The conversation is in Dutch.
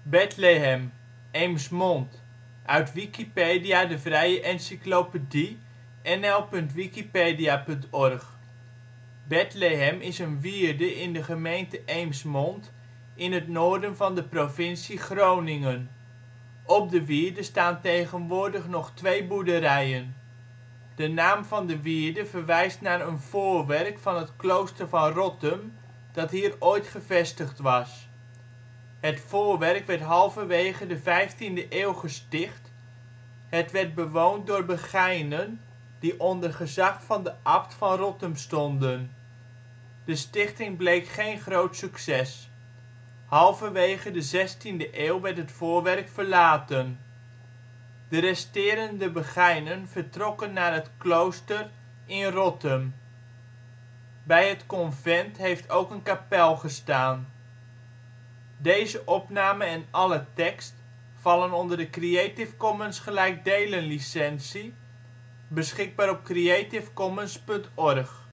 Bethlehem, Eemsmond, uit Wikipedia, de vrije encyclopedie. nl.wikipedia.org. Bethlehem is een wierde in de gemeente Eemsmond in het noorden van de provincie Groningen. Op de wierde staan tegenwoordig nog 2 boerderijen. De naam van de wierde verwijst naar een voorwerk van het klooster van Rottum dat hier ooit gevestigd was. Het voorwerk werd halverwege de 15e eeuw gesticht. Het werd bewoond door Begijnen, die onder gezag van de abt van Rottum stonden. De stichting bleek geen groot succes. Halverwege de 16e eeuw werd het voorwerk verlaten. De resterende Begijnen vertrokken naar het klooster in Rottum. Bij het convent heeft ook een kapel gestaan. Deze opname en alle tekst vallen onder de Creative Commons gelijkdelen licentie. Beschikbaar op creativecommons.org